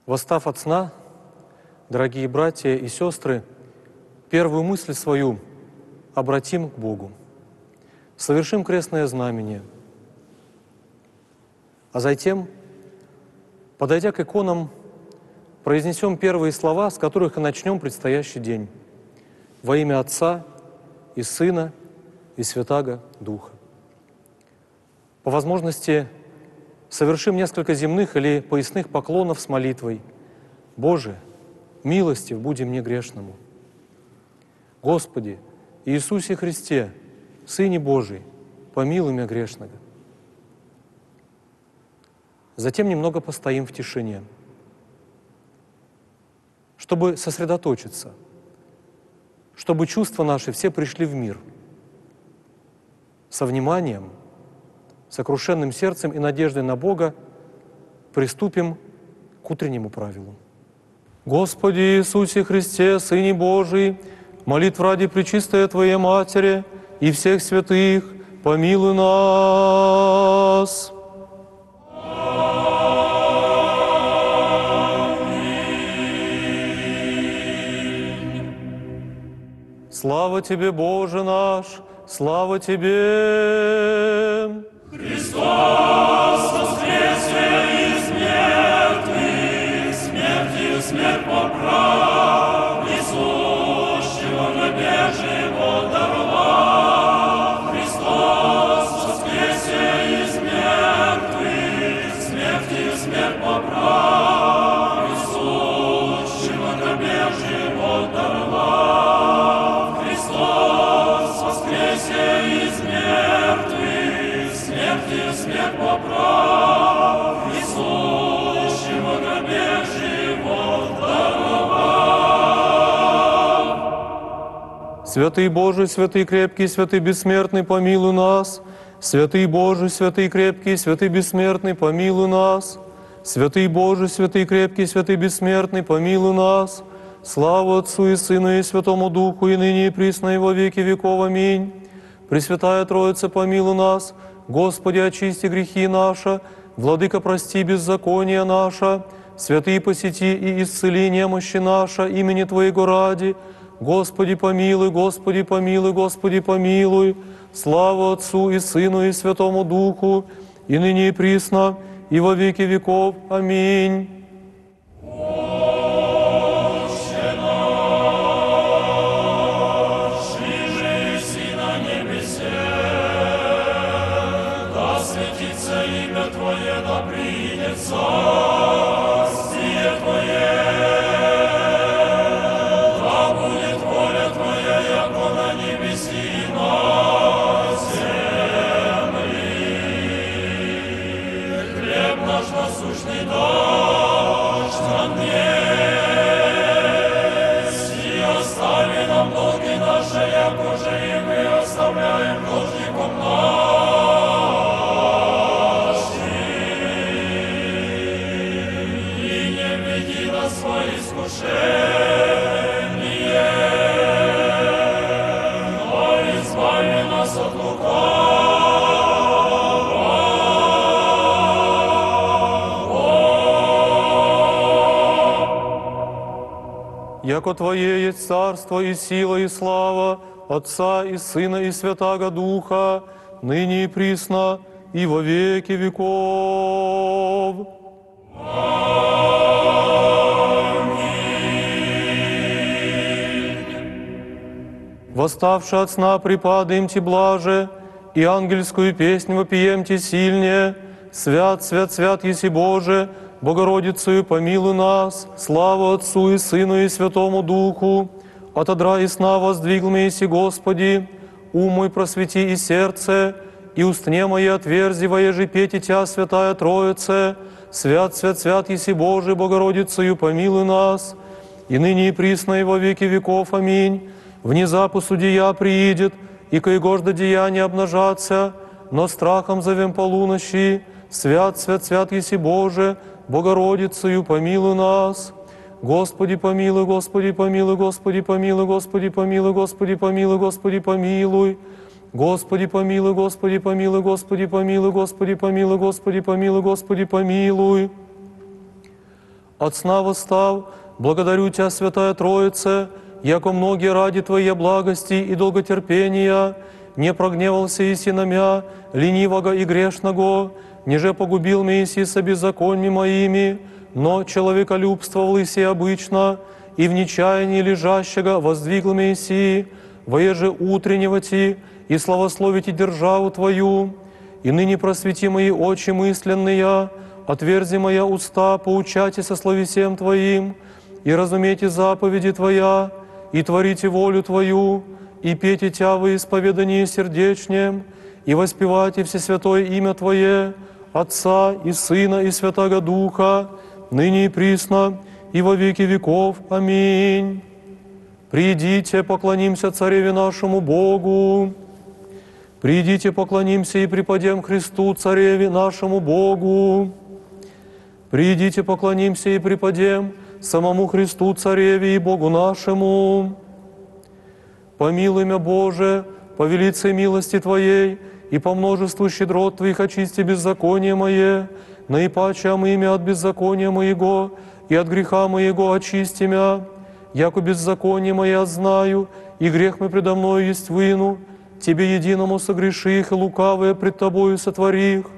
Восстав от сна, дорогие братья и сестры, первую мысль свою обратим к Богу. Совершим крестное знамение, а затем, подойдя к иконам, произнесем первые слова, с которых и начнем предстоящий день. Во имя Отца и Сына и Святаго Духа. По возможности совершим несколько земных или поясных поклонов с молитвой. Боже, милостив буди мне грешному. Господи, Иисусе Христе, Сыне Божий, помилуй меня грешного. Затем немного постоим в тишине, чтобы сосредоточиться, чтобы чувства наши все пришли в мир. Со вниманием, сокрушенным сердцем и надеждой на Бога приступим к утреннему правилу. Господи Иисусе Христе, Сыне Божий, молитв ради Пречистой Твоей Матери и всех святых, помилуй нас. Слава Тебе, Боже наш, слава Тебе! Христос воскресе из мертвых, смертью смерть поправ, несущего на грех живот даровав. Христос воскресе из мертвых, смертью смерть поправ, несущего на грех живот даровав. Христос воскресе из мертвых, смертью смерть поправ, несущего на грех живот даровав. Святый Божий, святый крепкий, святый бессмертный, помилуй нас. Святый Божий, святый крепкий, святый бессмертный, помилуй нас. Святый Божий, святый крепкий, святый бессмертный, помилуй нас. Слава Отцу и Сыну и Святому Духу, и ныне и присно и во веки веков. Аминь. Пресвятая Троица, помилуй нас. Господи, очисти грехи наши. Владыка, прости беззаконие наше. Святые, посети и исцели немощи наши имени Твоего ради. Господи, помилуй, Господи, помилуй, Господи, помилуй. Слава Отцу и Сыну и Святому Духу, и ныне и присно, и во веки веков. Аминь. Яко Твое есть царство и сила и слава Отца и Сына и Святаго Духа, ныне и присно, и во веки веков. Аминь. Восставши от сна, припадаемте блаже, и ангельскую песнь вопиемте сильнее. Свят, свят, свят еси Боже, Богородицею помилуй нас. Слава Отцу и Сыну и Святому Духу. Отодра и сна воздвигл еси Господи, ум мой просвети и сердце, и устне мои отверзи, воеже петь Тя, Святая Троице. Свят, свят, свят еси Боже, Богородицею помилуй нас. И ныне и присно и во веки веков. Аминь. Внезапу судья приидет, и коегожда деяния обнажатся, но страхом зовем полуночи. Свят, свят, свят еси Боже, Богородицею помилуй нас. Господи помилуй, Господи помилуй, Господи помилуй, Господи помилуй, Господи помилуй, Господи помилуй. Господи помилуй, Господи помилуй, Господи помилуй, Господи помилуй, Господи помилуй, Господи помилуй. От сна восстав, благодарю Тебя, Святая Троица, яко многие ради Твоей благости и долготерпения не прогневался иси на мя, ленивого и грешного, ниже погубил меня иси со беззаконьми моими, но человеколюбствовал иси обычно, и в нечаянии лежащего воздвигл меня иси, воеже утреннего ти, и славословите державу Твою, и ныне просвети мои очи мысленные, отверзи моя уста, поучайте со словесем Твоим, и разумейте заповеди Твоя, и творите волю Твою, и пейте Тя во исповедании сердечнем, и воспевайте всесвятое имя Твое, Отца и Сына и Святаго Духа, ныне и присно, и во веки веков. Аминь. Придите, поклонимся Цареве нашему Богу. Придите, поклонимся и преподем Христу, Цареве нашему Богу. Придите, поклонимся и преподем самому Христу, Цареве и Богу нашему. Помилуй мя, Боже, по велице милости Твоей, и по множеству щедрот Твоих очисти беззаконие мое, наипаче омыми от беззакония моего, и от греха моего очисти мя, яко беззаконие мое знаю, и грех мой предо мною есть выну, Тебе единому согреших, и лукавое пред Тобою сотворих.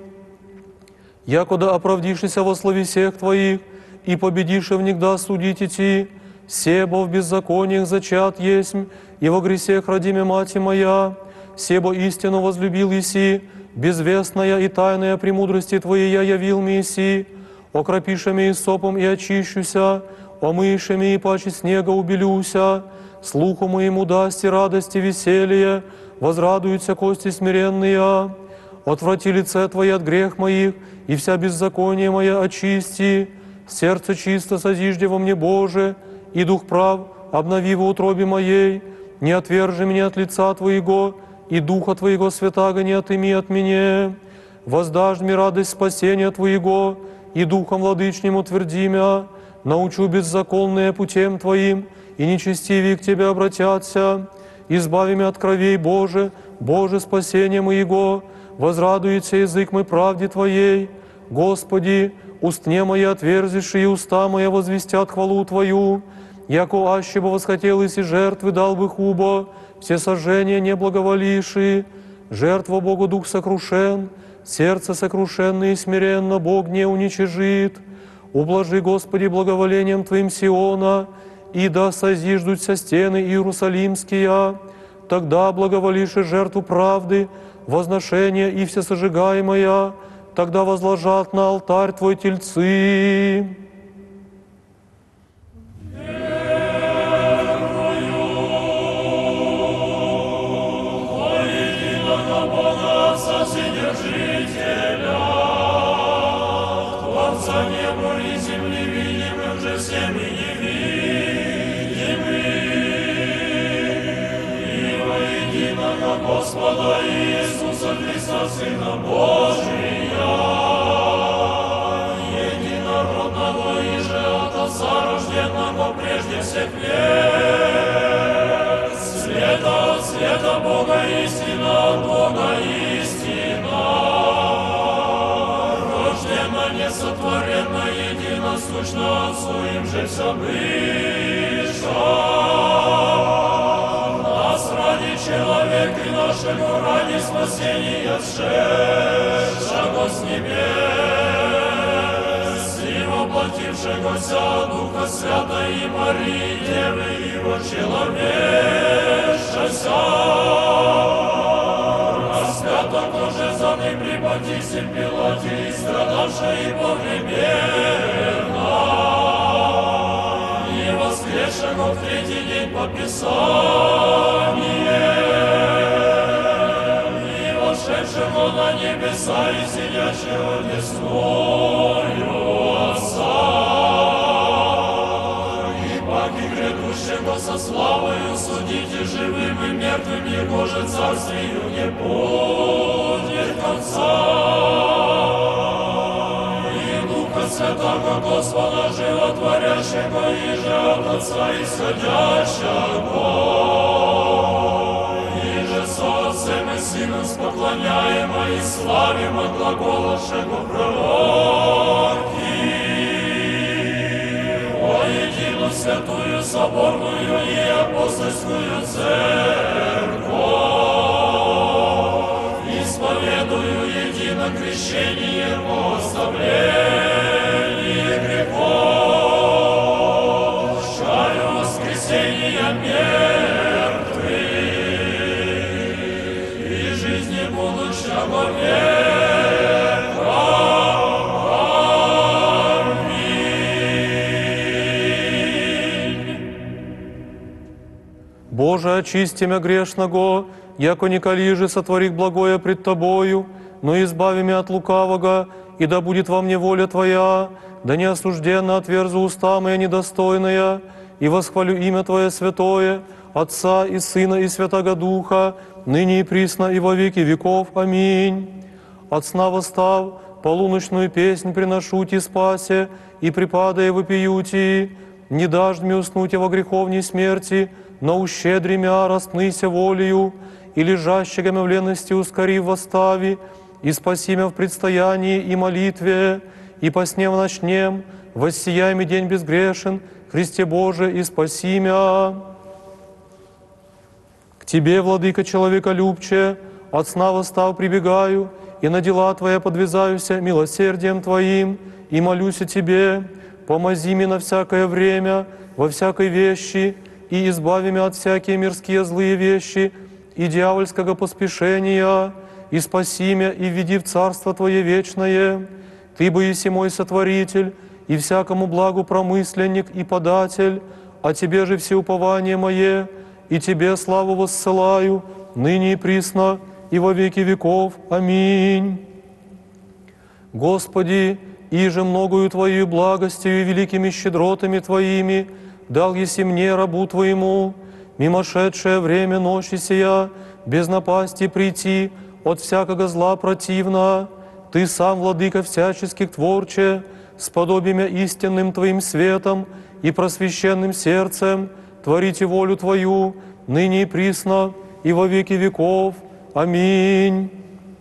Якода оправдишися во словесех Твоих, и победишь в них да судить идти, себо в беззакониях зачат есмь, и во гресех родиме мати моя, себо истину возлюбил еси, безвестная и тайная премудрости Твоей я явил мне еси, окропишами и сопом и очищуся, омышами и паче снега убелюся, слуху моему дасти радости веселье, возрадуются кости смиренные, отврати лице Твое от грех моих, и вся беззаконие моя очисти, сердце чисто созижде во мне, Боже, и дух прав обнови во утробе моей, не отвержи меня от лица Твоего, и Духа Твоего святаго не отыми от меня. Воздашь мне радость спасения Твоего, и Духом владычним утверди мя, научу беззаконные путем Твоим, и нечестивее к Тебе обратятся. Избави меня от кровей, Боже, Боже, спасение моего, возрадуется язык мой правде Твоей. Господи, устне мои отверзишь, и уста моя возвестят хвалу Твою. Яко аще бы восхотелось и жертвы дал бы хубо, все сожжения не благоволиши. Жертва Богу дух сокрушен, сердце сокрушенное и смиренно Бог не уничижит. Ублажи, Господи, благоволением Твоим Сиона, и да созиждутся стены Иерусалимские, тогда благоволишь и жертву правды, возношение и всесожигаемое, тогда возложат на алтарь Твой тельцы. Господа Иисуса Христа, Сына Божия, единородного и же от Отца, рожденного прежде всех лет, света от света Бога истина, от Бога истина, рождена, несотворенна, единосущна Отцу, им же все быша. Человек и нашего ради спасения сшедшего с небес и воплотившегося Духа Святой и Марии Девы Его человечася, распята коже за ней при Понтисе Пилате и страдавшая и погребена, и воскресшего в третий день по Писанию, вошедшего на небеса и сидящего десною Отца, и паки грядущего со славою судите живым и мертвым, Его же царствию не будет конца. И Духа Святого Господа животворящего, и же от Отца исходящего, Отцем и Сыном споклоняемо и славим от глаголошего пророки. Пресвятую Соборную и Апостольскую Церковь, исповедую едино крещение во оставлении грехов, чаю воскресения мертвых и жизни будущего века. Боже, очисти мя грешного, яко николи же сотворих благое пред Тобою, но избави мя от лукавого, и да будет во мне воля Твоя, да не осужденно отверзу уста моя недостойная, и восхвалю имя Твое святое, Отца и Сына и Святаго Духа, ныне и присно и во веки веков. Аминь. От сна восстав, полуночную песнь приношу Ти спасе, и припадая вопию Ти, не дашь мне уснуть во греховней смерти, но ущедри мя распныся волею, и лежащего мя в ленности ускори восстави, и спаси мя в предстоянии и молитве, и по сне в ночнем, воссияй ми день безгрешен, Христе Боже, и спаси мя. К Тебе, Владыка человеколюбче, от сна восстав прибегаю, и на дела Твоя подвязаюся милосердием Твоим, и молюся Тебе, помози мне на всякое время, во всякой вещи, и избави меня от всякие мирские злые вещи и дьявольского поспешения, и спаси меня и введи в Царство Твое вечное. Ты бы еси мой сотворитель, и всякому благу промысленник и податель, а Тебе же все упование мое, и Тебе славу воссылаю, ныне и присно, и во веки веков. Аминь. Господи, иже многою Твоею благостью и великими щедротами Твоими дал еси мне, рабу Твоему, мимошедшее время ночи сия, без напасти прийти от всякого зла противно. Ты сам, Владыка всяческих творче, сподобимя истинным Твоим светом и просвященным сердцем, творите волю Твою, ныне и присно, и во веки веков. Аминь.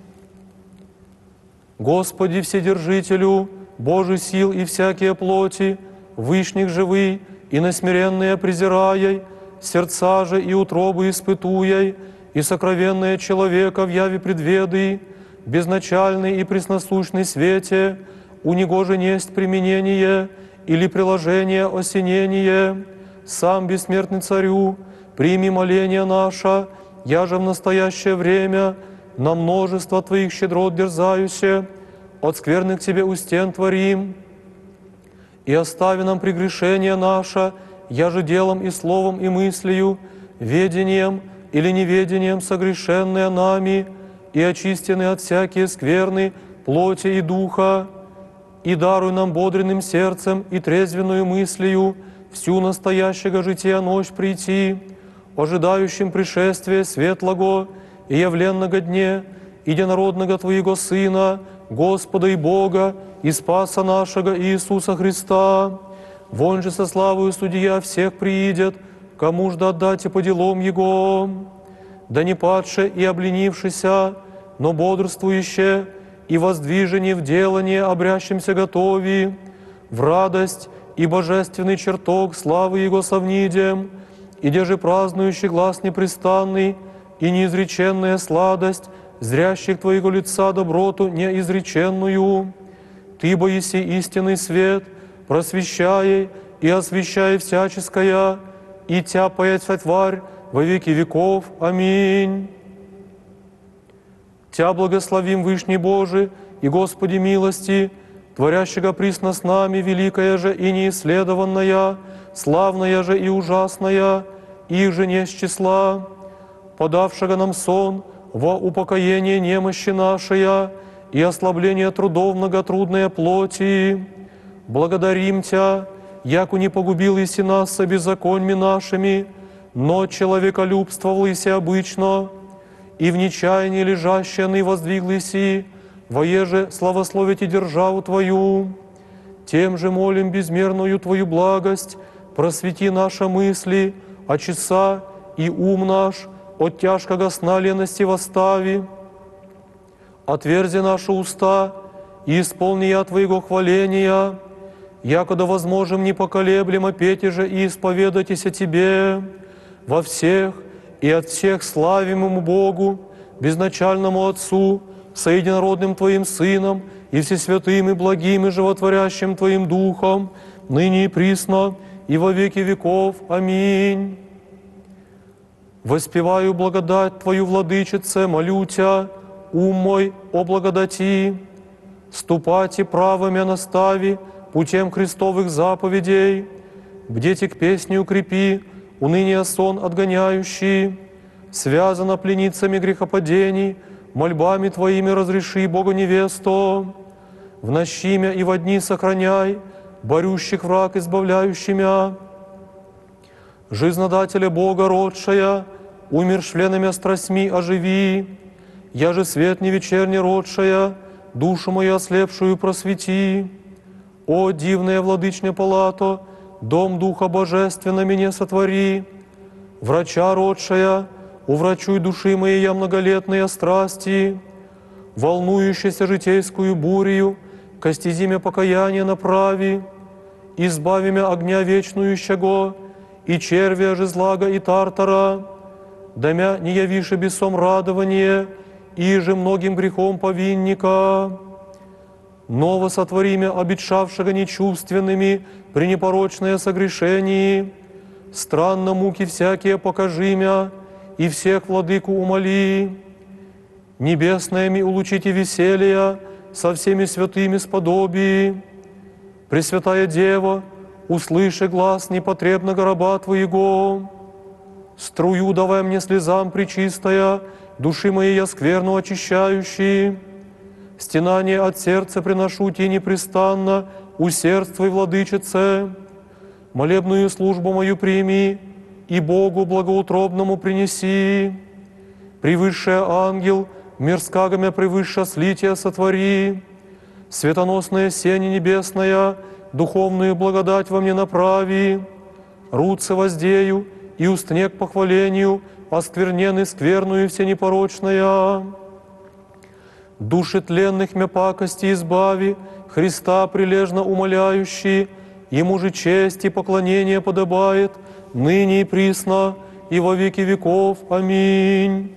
Господи Вседержителю, Божий сил и всякие плоти, вышних живый и насмиренные презираяй, сердца же и утробы испытуяй, и сокровенное человека в яве предведы, безначальный и пресносущный свете, у него же несть применение или приложение осенение. Сам бессмертный Царю, прими моление наше, я же в настоящее время на множество Твоих щедрот дерзающе, от скверных Тебе у стен творим, и остави нам прегрешение наше, я же делом и словом и мыслью, ведением или неведением согрешенные нами, и очистены от всякие скверны плоти и духа, и даруй нам бодренным сердцем и трезвенную мыслью всю настоящего жития ночь прийти, ожидающим пришествия светлого и явленного дне, единородного Твоего Сына, Господа и Бога, и Спаса нашего Иисуса Христа. Вон же со славою Судья всех приидет, кому ж да отдать по делам Его. Да не падше и обленившися, но бодрствующе, и воздвижение в делание обрящимся готови, в радость и божественный чертог славы Его совнидем, и деже празднующий глас непрестанный, и неизреченная сладость зрящих Твоего лица доброту неизреченную. Ты бо еси истинный свет, просвещай и освещай всяческое, и Тя паять тварь во веки веков. Аминь. Тя благословим, Вышний Божий, и Господи милости, творящего присно с нами, великая же и неисследованная, славная же и ужасная, их же не с числа, подавшего нам сон во упокоение немощи нашей и ослабление трудов многотрудной плоти. Благодарим Тя, яко не погубил еси нас со беззаконьми нашими, но человеколюбствовал еси обычно, и в нечаянии лежащее ны воздвигл еси, воеже славословить и державу Твою. Тем же молим безмерную Твою благость, просвети наши мысли, очеса и ум наш от тяжкого сна лености восстави. Отверзи наши уста и исполни я Твоего хваления, якогда возможем непоколеблемо пейте же и исповедайтесь о Тебе во всех и от всех славимому Богу, безначальному Отцу, соединородным Твоим Сыном и всесвятым и благим и животворящим Твоим Духом, ныне и присно, и во веки веков. Аминь. Воспеваю благодать Твою, Владычице, молю Тя, ум мой о благодати, ступайте правыми настави, путем Христовых заповедей, бдете к песне укрепи, уныние сон отгоняющий, связано пленницами грехопадений, мольбами Твоими разреши Бога невесту, в нощи мя и во дни сохраняй, борющих враг избавляющий мя. Жизнодателя Бога родшая, умершвленными страстьми оживи, я же свет не вечерний родшая, душу мою ослепшую просвети. О, дивная владычня палато, дом Духа Божественно меня сотвори, врача родшая, уврачуй души моей я многолетные страсти, волнующейся житейскую бурею, ко стезиме покаяния направи, избави мя огня вечнующего, и червя же злага и тартара, да мя не явише бесом радование, и же многим грехом повинника. Ново сотвори мя обетшавшего нечувственными при непорочное согрешении, странно муки всякие покажи мя, и всех владыку умоли. Небесное ми улучите веселья, со всеми святыми сподобии. Пресвятая Дева, услыши глас непотребного раба Твоего. Струю давай мне слезам пречистая, души моей я скверну очищающий. Стенание от сердца приношу Тебе непрестанно, усердствуй, Владычице. Молебную службу мою прими, и Богу благоутробному принеси. Превысшая ангел, мирского мя превыше слития сотвори. Светоносная сень небесная, духовную благодать во мне направи. Руце воздею, и устне к похвалению, оскверненный скверную всенепорочная. Души тленных мя пакости избави, Христа прилежно умоляющий, Ему же честь и поклонение подобает, ныне и присно, и во веки веков. Аминь.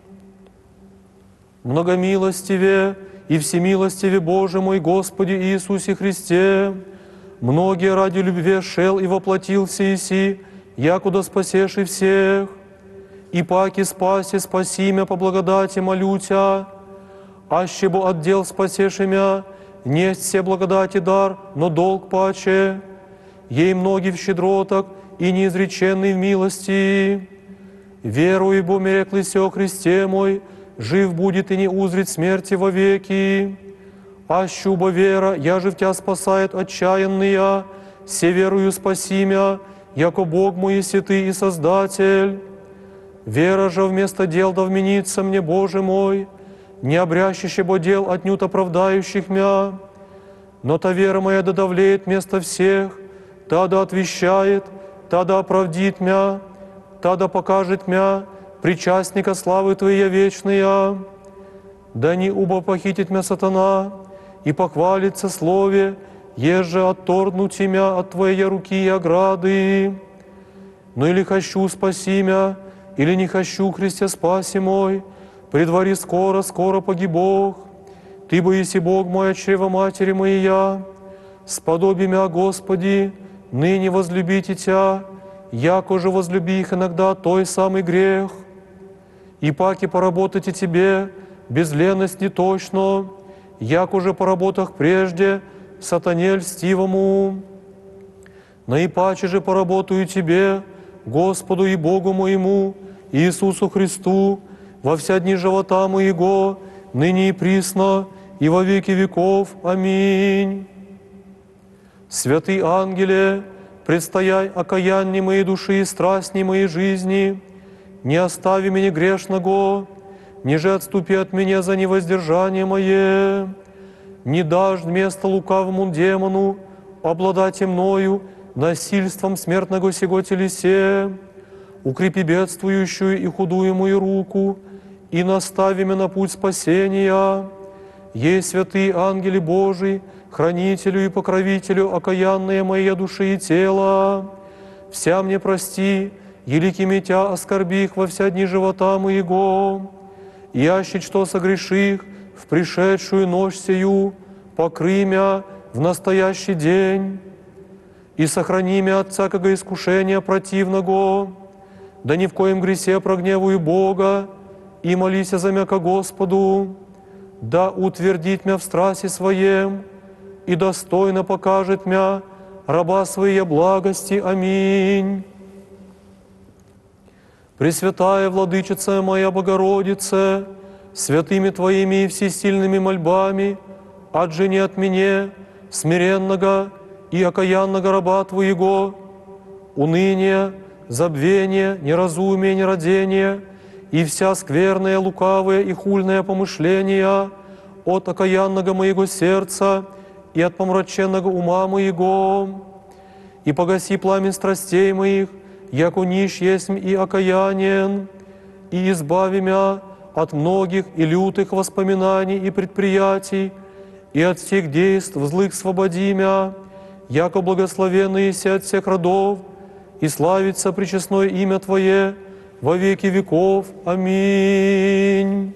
Многомилостиве и всемилостиве Боже мой Господи Иисусе Христе, многие ради любви шел и воплотился иси, якуда спасешь и всех, и паки спаси, спаси мя по благодати молю Тя, аще бы отдел спасешь имя, несть все благодати дар, но долг паче, ей многих в щедротах и неизреченный в милости. Веруй, бо мереклися о Христе мой, жив будет и не узрит смерти вовеки. Ащу бо вера, я же в Тя спасает отчаянный, се верую спаси мя, яко Бог мой еси Ты и Создатель. Вера же вместо дел да вменится мне, Боже мой, не обрящище бо дел отнюдь оправдающих мя, но та вера моя да давлеет вместо всех, та да отвещает, та да оправдит мя, та да покажет мя причастника славы Твоей вечная. Да не убо похитит мя сатана и похвалится слове, еже отторгнуть мя от Твоей руки и ограды. Но или хочу спаси мя, или не хочу, Христе спаси мой, предвари скоро, скоро погибох. Ты бы еси Бог мой от чрева матери моя, сподоби мя, Господи, ныне возлюбите Тя, яко же возлюби их иногда той самый грех. И паки поработайте Тебе, без ленности точно, яко же по работах прежде, сатане льстивому. Наипаче же поработаю Тебе, Господу и Богу моему, Иисусу Христу, во вся дни живота моего, ныне и присно, и во веки веков. Аминь. Святый ангеле, предстояй окаянни моей души и страстни моей жизни, не остави меня грешного, ниже отступи от меня за невоздержание мое, не дашь место лукавому демону обладать мною насильством смертного сего телесе, укрепи бедствующую и худую мою руку, и настави меня на путь спасения. Ей, святые ангели Божии, хранителю и покровителю окаянные моей души и тела, вся мне прости, елики метя оскорбих во вся дни живота моего, ящик, что согреших в пришедшую ночь сию, покрый мя в настоящий день, и сохрани мя от всякого искушения противного, да ни в коем гресе прогневую Бога, и молися за мя ко Господу, да утвердит мя в страсти своем, и достойно покажет мя раба своей благости. Аминь. Пресвятая Владычица моя Богородице, святыми Твоими и всесильными мольбами, отжени от меня, смиренного и окаянного раба Твоего, уныние, забвение, неразумие, нерадение и вся скверная, лукавая и хульная помышления от окаянного моего сердца и от помраченного ума моего, и погаси пламень страстей моих, яко нищ есмь и окаянен, и избави мя от многих и лютых воспоминаний и предприятий, и от всех действ злых свободи мя, яко благословенный еси от всех родов, и славится пречестное имя Твое во веки веков. Аминь.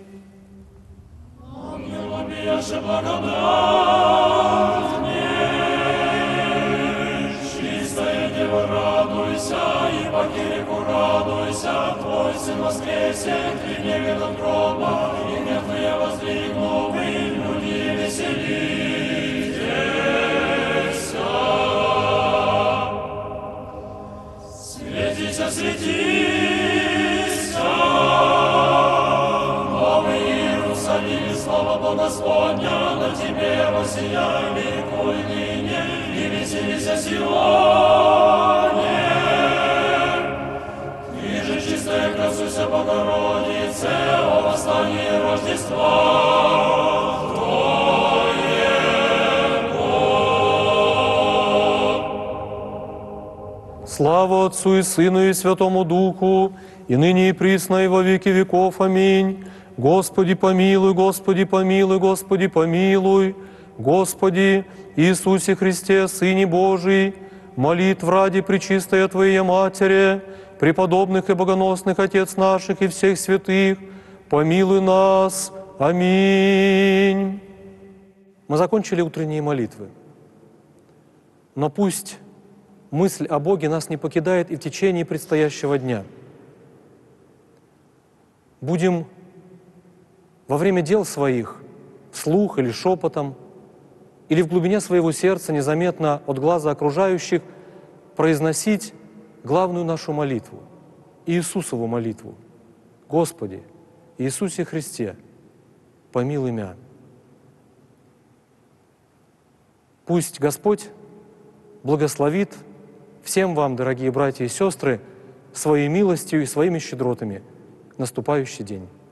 Ангелами яше благодать мне, чистая Дева, радуйся, и по кирику радуйся, Твой Сын воскресе, Ты не видал гроба, и мертвые воздвигнул, и люди веселитесь. Светися, светися, Новый Иерусалим, слава Бога Господня, на Тебе воссияй, ликуй ныне, и веселися Сионе. Ты же чистая, красуйся, Богородице, о восстании Рождества. Слава Отцу и Сыну и Святому Духу, и ныне и присно и во веки веков. Аминь. Господи помилуй, Господи помилуй, Господи помилуй. Господи Иисусе Христе, Сыне Божий, молитв ради пречистая Твоей Матери, преподобных и богоносных Отец наших и всех святых, помилуй нас. Аминь. Мы закончили утренние молитвы. Но пусть мысль о Боге нас не покидает и в течение предстоящего дня. Будем во время дел своих, вслух или шепотом, или в глубине своего сердца, незаметно от глаза окружающих, произносить главную нашу молитву, Иисусову молитву. Господи, Иисусе Христе, помилуй мя. Пусть Господь благословит всем вам, дорогие братья и сестры, своей милостью и своими щедротами наступающий день.